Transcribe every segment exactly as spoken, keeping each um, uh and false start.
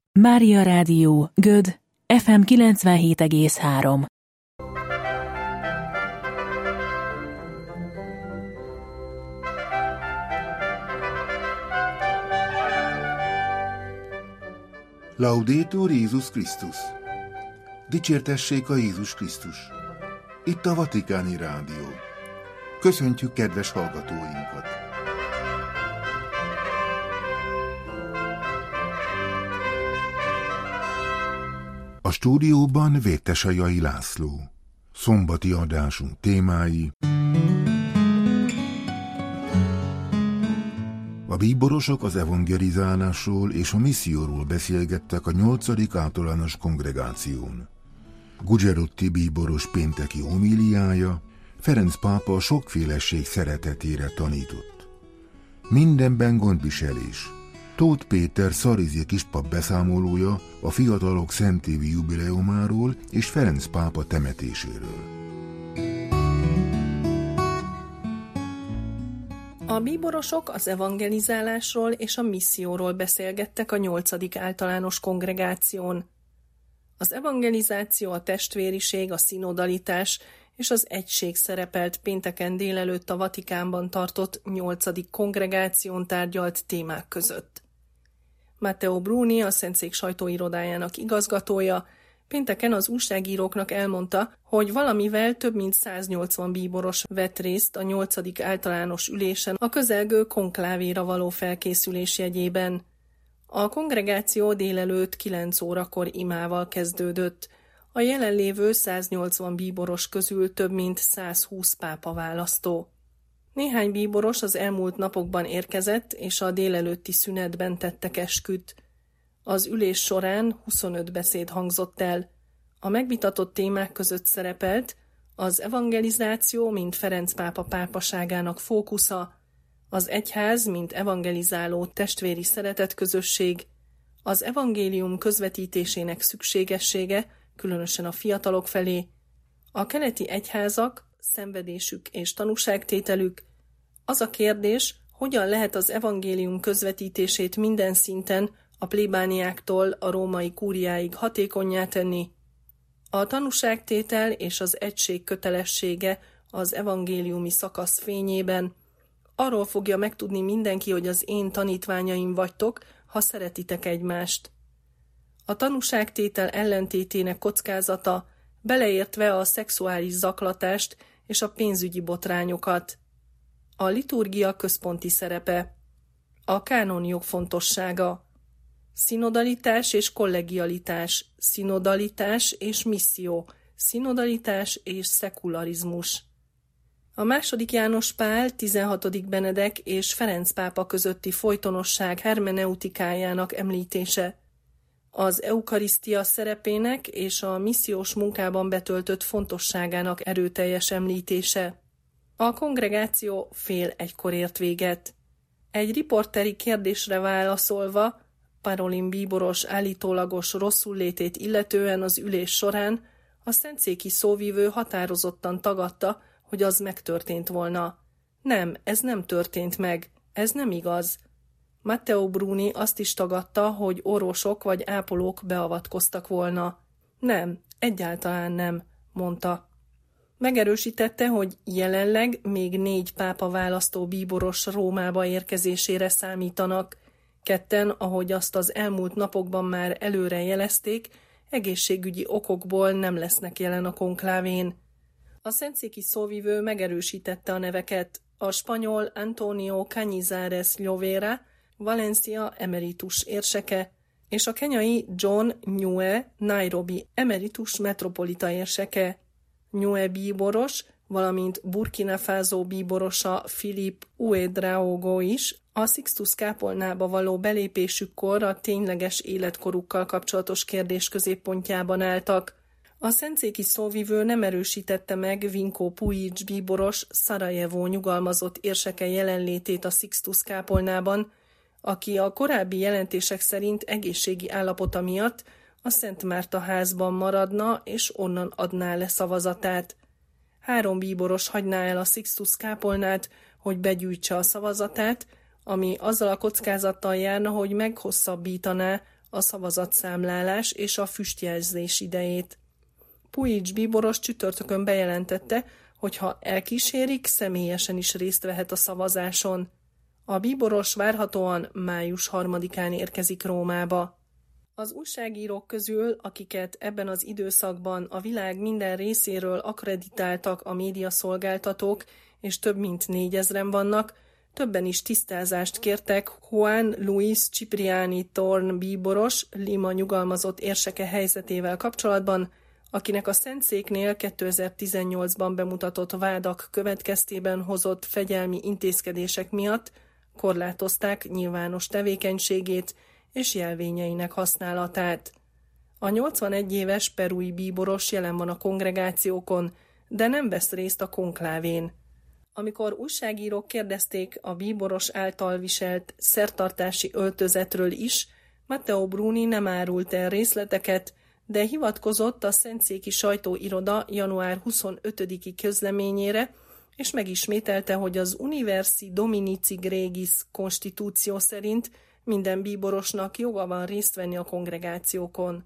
Mária Rádió, Göd, ef em kilencvenhét egész három. Laudetur Jézus Krisztus! Dicsértessék a Jézus Krisztus! Itt a Vatikáni Rádió. Köszöntjük kedves hallgatóinkat! A stúdióban Vétesajai László. Szombati adásunk témái: a bíborosok az evangelizálásról és a misszióról beszélgettek a nyolcadik általános kongregáción. Gugerotti bíboros pénteki homíliája Ferenc pápa a sokféleség szeretetére tanított. Mindenben gondviselés. Tóth Péter szarizi kispap beszámolója a fiatalok szentévi jubileumáról és Ferenc pápa temetéséről. A bíborosok az evangelizálásról és a misszióról beszélgettek a nyolcadik általános kongregáción. Az evangelizáció, a testvériség, a szinodalitás és az egység szerepelt pénteken délelőtt a Vatikánban tartott nyolcadik kongregáción tárgyalt témák között. Matteo Bruni, a Szentszék sajtóirodájának igazgatója, pénteken az újságíróknak elmondta, hogy valamivel több mint száznyolcvan bíboros vett részt a nyolcadik általános ülésen a közelgő konklávéra való felkészülés jegyében. A kongregáció délelőtt kilenc órakor imával kezdődött. A jelenlévő száznyolcvan bíboros közül több mint százhúsz pápa választó. Néhány bíboros az elmúlt napokban érkezett, és a délelőtti szünetben tettek esküt. Az ülés során huszonöt beszéd hangzott el. A megvitatott témák között szerepelt az evangelizáció, mint Ferenc pápa pápaságának fókusza, az egyház, mint evangelizáló testvéri szeretetközösség, az evangélium közvetítésének szükségessége, különösen a fiatalok felé, a keleti egyházak, szenvedésük és tanúságtételük, az a kérdés, hogyan lehet az evangélium közvetítését minden szinten, a plébániáktól a római kúriáig hatékonnyá tenni, a tanúságtétel és az egység kötelessége az evangéliumi szakasz fényében. Arról fogja megtudni mindenki, hogy az én tanítványaim vagytok, ha szeretitek egymást. A tanúságtétel ellentétének kockázata, beleértve a szexuális zaklatást és a pénzügyi botrányokat. A liturgia központi szerepe. A kánonjog fontossága. Szinodalitás és kollegialitás, szinodalitás és misszió, szinodalitás és szekularizmus. A második János Pál, tizenhatodik Benedek és Ferenc pápa közötti folytonosság hermeneutikájának említése. Az eukarisztia szerepének és a missziós munkában betöltött fontosságának erőteljes említése. A kongregáció fél egykor ért véget. Egy riporteri kérdésre válaszolva, Parolin bíboros állítólagos rosszullétét illetően az ülés során a szentszéki szóvivő határozottan tagadta, hogy az megtörtént volna. Nem, ez nem történt meg, ez nem igaz. Matteo Bruni azt is tagadta, hogy orvosok vagy ápolók beavatkoztak volna. Nem, egyáltalán nem, mondta. Megerősítette, hogy jelenleg még négy pápa választó bíboros Rómába érkezésére számítanak. Ketten, ahogy azt az elmúlt napokban már előre jelezték, egészségügyi okokból nem lesznek jelen a konklávén. A szentszéki szóvivő megerősítette a neveket: a spanyol Antonio Cañizares Llovera, Valencia emeritus érseke, és a kenyai John Nyue, Nairobi emeritus metropolita érseke. Nyue bíboros, valamint Burkina Faso bíborosa Philip Ouedraogo is a Sixtus kápolnába való belépésükkor a tényleges életkorukkal kapcsolatos kérdés középpontjában álltak. A szentszéki szóvivő nem erősítette meg Vinko Pujic bíboros Szarajevó nyugalmazott érseke jelenlétét a Sixtus kápolnában, aki a korábbi jelentések szerint egészségi állapota miatt a Szent Márta házban maradna és onnan adná le szavazatát. Három bíboros hagyná el a Sixtus kápolnát, hogy begyűjtse a szavazatát, ami azzal a kockázattal járna, hogy meghosszabbítaná a szavazatszámlálás és a füstjelzés idejét. Pujic bíboros csütörtökön bejelentette, hogy ha elkísérik, személyesen is részt vehet a szavazáson. A bíboros várhatóan május harmadikán érkezik Rómába. Az újságírók közül, akiket ebben az időszakban a világ minden részéről akkreditáltak a médiaszolgáltatók, és több mint négyezren vannak, többen is tisztázást kértek Juan Luis Cipriani Torn bíboros, Lima nyugalmazott érseke helyzetével kapcsolatban, akinek a Szentszéknél kétezer-tizennyolcban bemutatott vádak következtében hozott fegyelmi intézkedések miatt korlátozták nyilvános tevékenységét és jelvényeinek használatát. A nyolcvanegy éves perui bíboros jelen van a kongregációkon, de nem vesz részt a konklávén. Amikor újságírók kérdezték a bíboros által viselt szertartási öltözetről is, Matteo Bruni nem árult el részleteket, de hivatkozott a szentszéki sajtóiroda január huszonötödiki közleményére, és megismételte, hogy az Universi Dominici Gregis konstitúció szerint minden bíborosnak joga van részt venni a kongregációkon.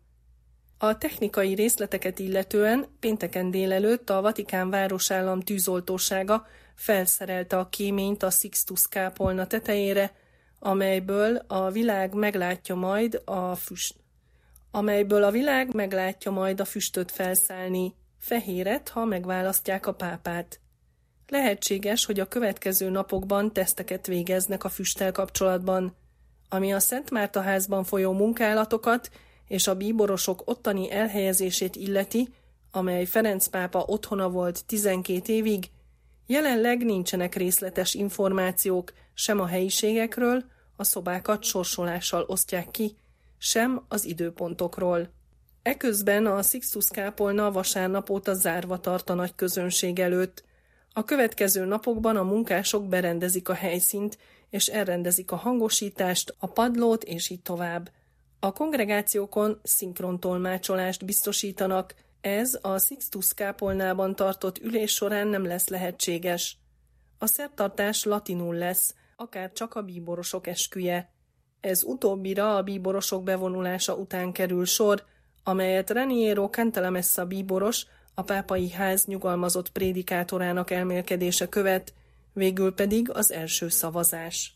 A technikai részleteket illetően pénteken délelőtt a Vatikán városállam tűzoltósága felszerelte a kéményt a Sixtus kápolna tetejére, amelyből a világ meglátja majd a füst, amelyből a világ meglátja majd a füstöt felszállni, fehéret, ha megválasztják a pápát. Lehetséges, hogy a következő napokban teszteket végeznek a füsttel kapcsolatban, ami a Szent Márta házban folyó munkálatokat és a bíborosok ottani elhelyezését illeti, amely Ferenc pápa otthona volt tizenkét évig, jelenleg nincsenek részletes információk sem a helyiségekről, a szobákat sorsolással osztják ki, sem az időpontokról. Eközben a Sixtus kápolna vasárnap óta zárva tart a nagy közönség előtt. A következő napokban a munkások berendezik a helyszínt, és elrendezik a hangosítást, a padlót, és így tovább. A kongregációkon szinkrontolmácsolást biztosítanak, ez a Sixtus kápolnában tartott ülés során nem lesz lehetséges. A szertartás latinul lesz, akár csak a bíborosok esküje. Ez utóbbira a bíborosok bevonulása után kerül sor, amelyet Raniero Cantalamessa bíboros, a pápai ház nyugalmazott prédikátorának elmélkedése követ, végül pedig az első szavazás.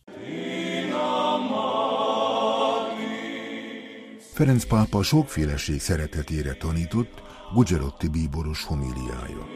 Ferenc pápa sokféleség szeretetére tanított Gugerotti bíboros homíliája.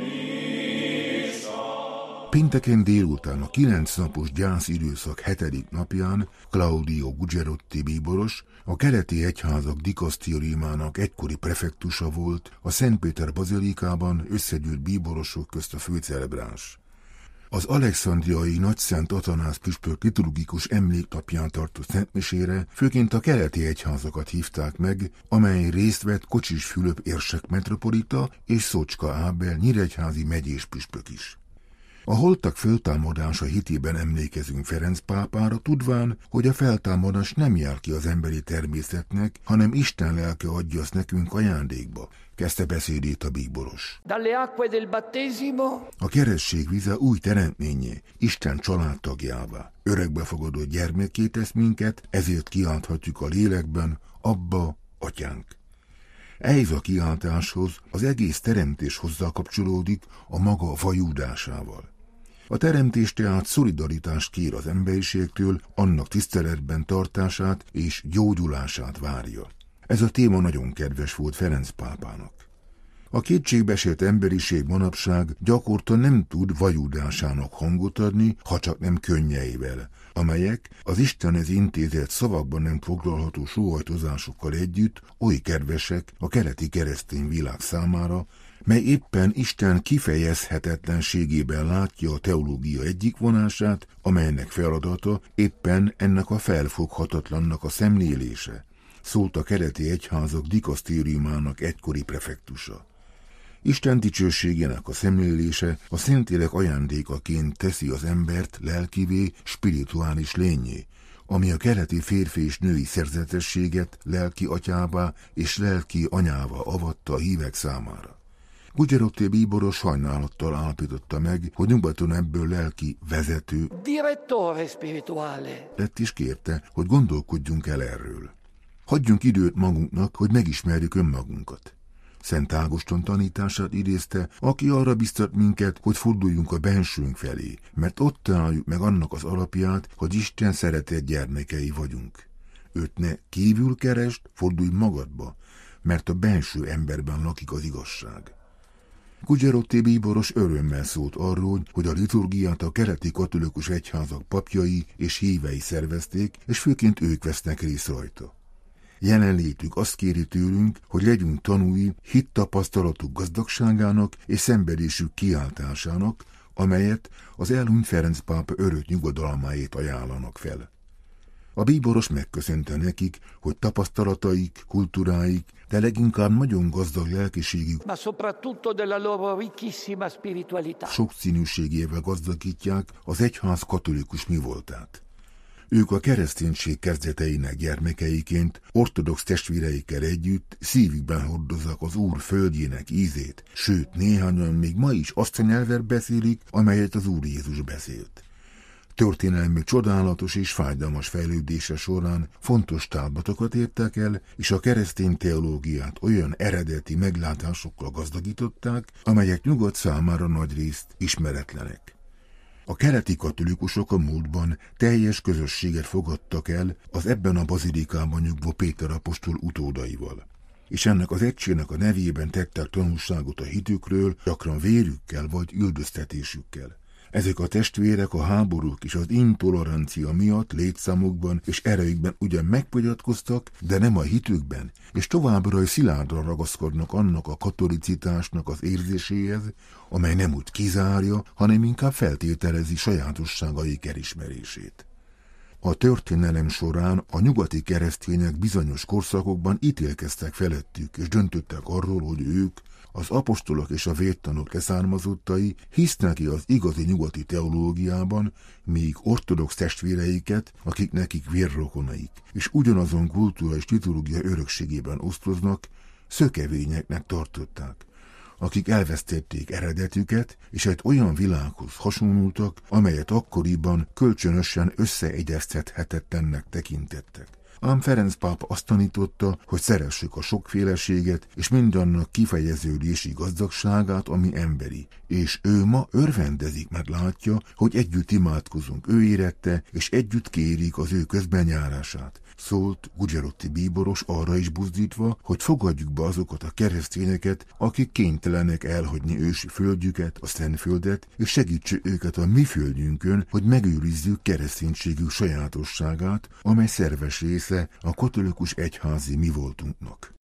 Pénteken délután a kilenc napos gyász időszak hetedik napján Claudio Gugerotti bíboros, a keleti egyházak dikasztériumának egykori prefektusa volt, a Szentpéter bazilikában összegyűlt bíborosok közt a főcelebráns. Az alexandriai nagyszent Atanász püspök liturgikus emléknapján tartott szentmisére főként a keleti egyházakat hívták meg, amelyen részt vett Kocsis Fülöp érsek metropolita és Szócska Ábel nyíregyházi megyés püspök is. A holtak föltámadása hitében emlékezünk Ferenc pápára, tudván, hogy a feltámadás nem jár ki az emberi természetnek, hanem Isten lelke adja azt nekünk ajándékba, kezdte beszédét a bíboros. A keresztség vize új teremtményé, Isten családtagjává, örökbefogadott gyermekké tesz minket, ezért kiálthatjuk a lélekben, Abba, Atyánk. Ehhez a kiáltáshoz az egész teremtés hozzá kapcsolódik a maga vajúdásával. A teremtés tehát szolidaritást kér az emberiségtől, annak tiszteletben tartását és gyógyulását várja. Ez a téma nagyon kedves volt Ferenc pápának. A kétségbeesett emberiség manapság gyakorta nem tud vajúdásának hangot adni, ha csak nem könnyeivel, amelyek az Istenhez intézett szavakban nem foglalható sóhajtozásokkal együtt oly kedvesek a keleti keresztény világ számára, mely éppen Isten kifejezhetetlenségében látja a teológia egyik vonását, amelynek feladata éppen ennek a felfoghatatlannak a szemlélése, szólt a keleti egyházak dikasztériumának egykori prefektusa. Isten dicsőségének a szemlélése a Szentlélek ajándékaként teszi az embert lelkivé, spirituális lényé, ami a keleti férfi és női szerzetességet lelki atyává és lelki anyává avatta a hívek számára. Gugerotti bíboros sajnálattal állapította meg, hogy nyugaton ebből lelki vezető lett, és kérte, hogy gondolkodjunk el erről. Hagyjunk időt magunknak, hogy megismerjük önmagunkat. Szent Ágoston tanítását idézte, aki arra biztat minket, hogy forduljunk a bensőnk felé, mert ott találjuk meg annak az alapját, hogy Isten szeretett gyermekei vagyunk. Őt ne kívül keresd, fordulj magadba, mert a benső emberben lakik az igazság. Gugerotti bíboros örömmel szólt arról, hogy a liturgiát a keleti katolikus egyházak papjai és hívei szervezték, és főként ők vesznek részt rajta. Jelenlétük azt kéri tőlünk, hogy legyünk tanúi hittapasztalatuk gazdagságának és szenvedésük kiáltásának, amelyet az elhunyt Ferenc pápa örök nyugodalmáért ajánlanak fel. A bíboros megköszönte nekik, hogy tapasztalataik, kultúráik, de leginkább nagyon gazdag lelkiségük sokszínűségével gazdagítják az egyház katolikus mivoltát. Ők a kereszténység kezdeteinek gyermekeiként, ortodox testvéreikkel együtt szívükben hordozzák az Úr földjének ízét, sőt néhányan még ma is azt a nyelvet beszélik, amelyet az Úr Jézus beszélt. Történelmi csodálatos és fájdalmas fejlődése során fontos távlatokat értek el, és a keresztény teológiát olyan eredeti meglátásokkal gazdagították, amelyek nyugat számára nagyrészt ismeretlenek. A keleti katolikusok a múltban teljes közösséget fogadtak el az ebben a bazilikában nyugvó Péter apostol utódaival, és ennek az egységnek a nevében tettek tanúságot a hitükről, gyakran vérükkel vagy üldöztetésükkel. Ezek a testvérek a háborúk és az intolerancia miatt létszámukban és erejükben ugyan megfogyatkoztak, de nem a hitükben, és továbbra is szilárdan ragaszkodnak annak a katolicitásnak az érzéséhez, amely nem úgy kizárja, hanem inkább feltételezi sajátosságaik elismerését. A történelem során a nyugati keresztények bizonyos korszakokban ítélkeztek felettük, és döntöttek arról, hogy ők, az apostolok és a vértanúk leszármazottai hisznek ki az igazi nyugati teológiában, míg ortodox testvéreiket, akik nekik vérrokonaik, és ugyanazon kultúra és liturgia örökségében osztoznak, szökevényeknek tartották, akik elvesztették eredetüket, és egy olyan világhoz hasonlultak, amelyet akkoriban kölcsönösen összeegyeztethetetlennek tekintettek. Ám Ferenc pápa azt tanította, hogy szeressük a sokféleséget és mindannak kifejeződési gazdagságát, ami emberi, és ő ma örvendezik, mert látja, hogy együtt imádkozunk ő érette, és együtt kérik az ő közbenjárását. Szólt Gugerotti bíboros arra is buzdítva, hogy fogadjuk be azokat a keresztényeket, akik kénytelenek elhagyni ősi földjüket, a Szentföldet, és segítsük őket a mi földjünkön, hogy megőrizzük kereszténységük sajátosságát, amely szerves része a katolikus egyházi mi voltunknak.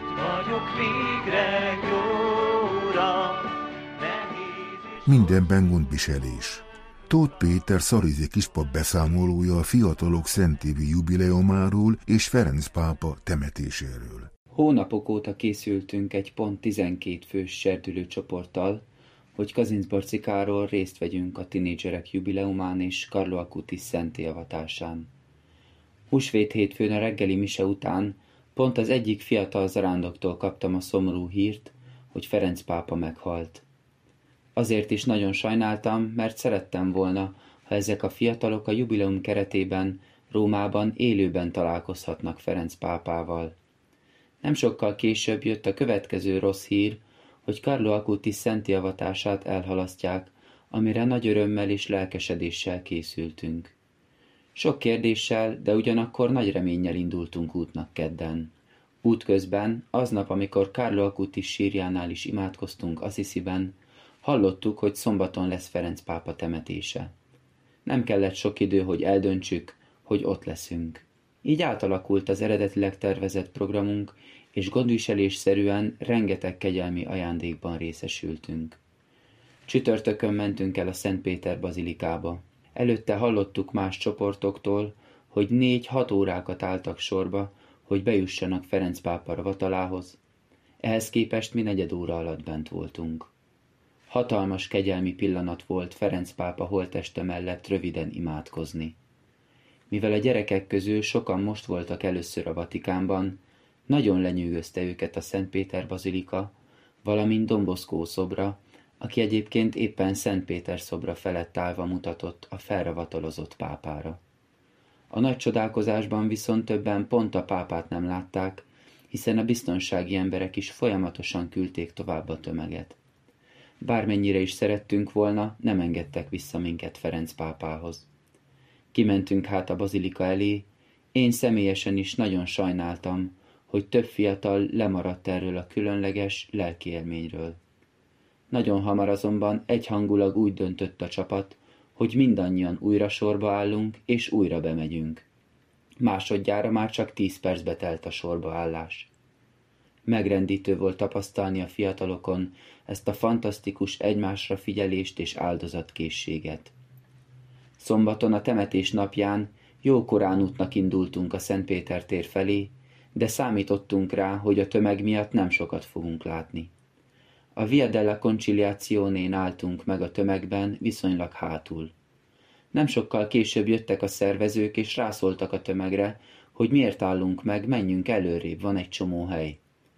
Mindenben gondviselés. Tóth Péter szarizi kispap beszámolója a fiatalok szentévi jubileumáról és Ferenc pápa temetéséről. Hónapok óta készültünk egy pont tizenkét fős serdülő csoporttal, hogy Kazincbarci Károly részt vegyünk a tinédzserek jubileumán és Carlo Acutis szentélyavatásán. Húsvét hétfőn a reggeli mise után pont az egyik fiatal zarándoktól kaptam a szomorú hírt, hogy Ferenc pápa meghalt. Azért is nagyon sajnáltam, mert szerettem volna, ha ezek a fiatalok a jubileum keretében Rómában élőben találkozhatnak Ferenc pápával. Nem sokkal később jött a következő rossz hír, hogy Carlo Acutis szentélyavatását elhalasztják, amire nagy örömmel és lelkesedéssel készültünk. Sok kérdéssel, de ugyanakkor nagy reménnyel indultunk útnak kedden. Útközben, aznap, amikor Carlo Acutis sírjánál is imádkoztunk Assisiben, hallottuk, hogy szombaton lesz Ferenc pápa temetése. Nem kellett sok idő, hogy eldöntsük, hogy ott leszünk. Így átalakult az eredetileg tervezett programunk, és gondviselésszerűen rengeteg kegyelmi ajándékban részesültünk. Csütörtökön mentünk el a Szent Péter bazilikába. Előtte hallottuk más csoportoktól, hogy négy-hat órákat álltak sorba, hogy bejussanak Ferenc pápa ravatalához. Ehhez képest mi negyed óra alatt bent voltunk. Hatalmas kegyelmi pillanat volt Ferenc pápa holtteste mellett röviden imádkozni. Mivel a gyerekek közül sokan most voltak először a Vatikánban, nagyon lenyűgözte őket a Szent Péter bazilika, valamint Don Bosco szobra, aki egyébként éppen Szent Péter szobra felett állva mutatott a felravatalozott pápára. A nagy csodálkozásban viszont többen pont a pápát nem látták, hiszen a biztonsági emberek is folyamatosan küldték tovább a tömeget. Bármennyire is szerettünk volna, nem engedtek vissza minket Ferenc pápához. Kimentünk hát a bazilika elé, én személyesen is nagyon sajnáltam, hogy több fiatal lemaradt erről a különleges lelki élményről. Nagyon hamar azonban egyhangulag úgy döntött a csapat, hogy mindannyian újra sorba állunk, és újra bemegyünk. Másodjára már csak tíz percbe telt a sorba állás. Megrendítő volt tapasztalni a fiatalokon ezt a fantasztikus egymásra figyelést és áldozatkészséget. Szombaton a temetés napján jókorán útnak indultunk a Szent Péter tér felé, de számítottunk rá, hogy a tömeg miatt nem sokat fogunk látni. A Via della Conciliazione-n álltunk meg a tömegben, viszonylag hátul. Nem sokkal később jöttek a szervezők, és rászóltak a tömegre, hogy miért állunk meg, menjünk előrébb, van egy csomó hely.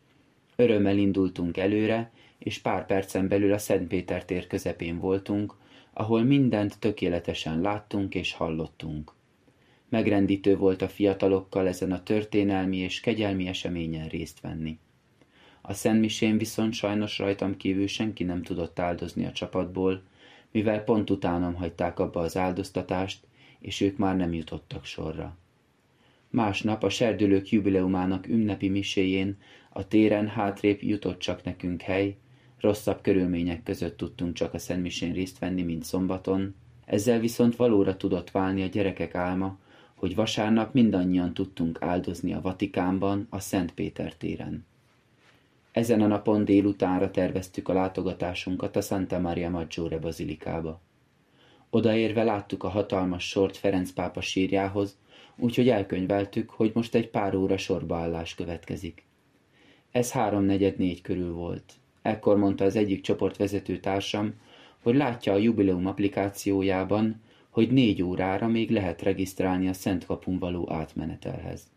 Örömmel indultunk előre, és pár percen belül a Szent Péter tér közepén voltunk, ahol mindent tökéletesen láttunk és hallottunk. Megrendítő volt a fiatalokkal ezen a történelmi és kegyelmi eseményen részt venni. A szentmisén viszont sajnos rajtam kívül senki nem tudott áldozni a csapatból, mivel pont utánam hagyták abba az áldoztatást, és ők már nem jutottak sorra. Másnap a serdülők jubileumának ünnepi miséjén a téren hátrébb jutott csak nekünk hely, rosszabb körülmények között tudtunk csak a szentmisén részt venni, mint szombaton, ezzel viszont valóra tudott válni a gyerekek álma, hogy vasárnap mindannyian tudtunk áldozni a Vatikánban, a Szent Péter téren. Ezen a napon délutánra terveztük a látogatásunkat a Santa Maria Maggiore bazilikába. Odaérve láttuk a hatalmas sort Ferenc pápa sírjához, úgyhogy elkönyveltük, hogy most egy pár óra sorbaállás következik. Ez háromnegyed négy körül volt. Ekkor mondta az egyik csoportvezető társam, hogy látja a jubileum applikációjában, hogy négy órára még lehet regisztrálni a Szent Kapun való átmenetelhez.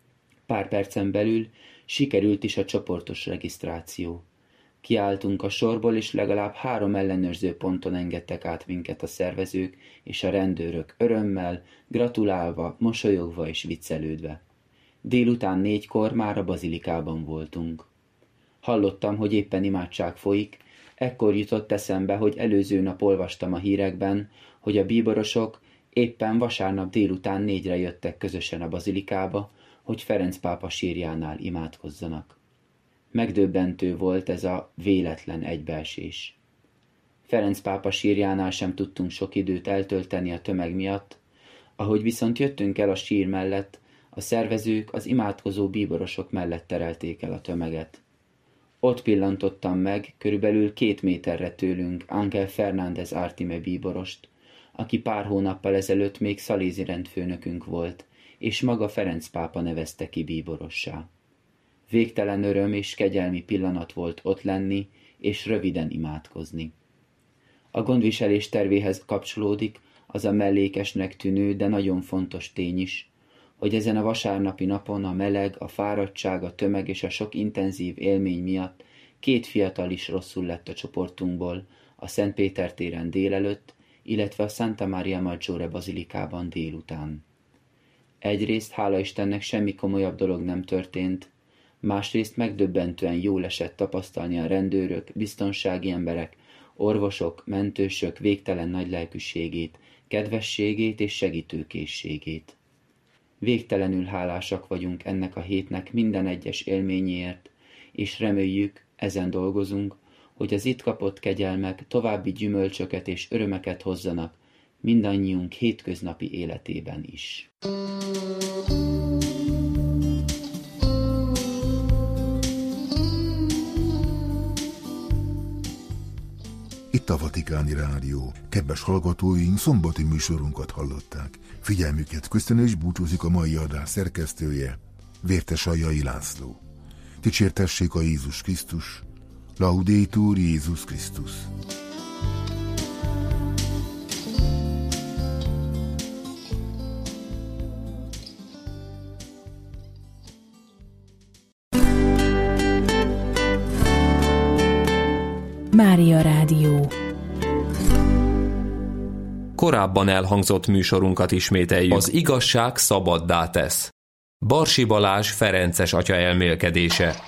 Pár percen belül sikerült is a csoportos regisztráció. Kiálltunk a sorból, és legalább három ellenőrző ponton engedtek át minket a szervezők és a rendőrök örömmel, gratulálva, mosolyogva és viccelődve. Délután négykor már a bazilikában voltunk. Hallottam, hogy éppen imádság folyik, ekkor jutott eszembe, hogy előző nap olvastam a hírekben, hogy a bíborosok éppen vasárnap délután négyre jöttek közösen a bazilikába, hogy Ferenc pápa sírjánál imádkozzanak. Megdöbbentő volt ez a véletlen egybeesés. Ferenc pápa sírjánál sem tudtunk sok időt eltölteni a tömeg miatt, ahogy viszont jöttünk el a sír mellett, a szervezők az imádkozó bíborosok mellett terelték el a tömeget. Ott pillantottam meg, körülbelül két méterre tőlünk Ángel Fernández Artime bíborost, aki pár hónappal ezelőtt még szalézi rendfőnökünk volt, és maga Ferenc pápa nevezte ki bíborossá. Végtelen öröm és kegyelmi pillanat volt ott lenni, és röviden imádkozni. A gondviselés tervéhez kapcsolódik az a mellékesnek tűnő, de nagyon fontos tény is, hogy ezen a vasárnapi napon a meleg, a fáradtság, a tömeg és a sok intenzív élmény miatt két fiatal is rosszul lett a csoportunkból, a Szent Péter téren délelőtt, illetve a Santa Maria Maggiore bazilikában délután. Egyrészt, hála Istennek, semmi komolyabb dolog nem történt, másrészt megdöbbentően jól esett tapasztalni a rendőrök, biztonsági emberek, orvosok, mentősök végtelen nagy lelkűségét, kedvességét és segítőkészségét. Végtelenül hálásak vagyunk ennek a hétnek minden egyes élményéért, és reméljük, ezen dolgozunk, hogy az itt kapott kegyelmek további gyümölcsöket és örömeket hozzanak mindannyiunk hétköznapi életében is. Itt a Vatikáni Rádió. Kedves hallgatóink, szombati műsorunkat hallották. Figyelmüket köszönöm, és búcsúzik a mai adás szerkesztője, Vértes Aljai László. Dicsértessék a Jézus Krisztus. Laudetur Jézus Krisztus. Mária Rádió. Korábban elhangzott műsorunkat ismételjük. Az igazság szabaddá tesz. Barsi Balázs ferences atya elmélkedése.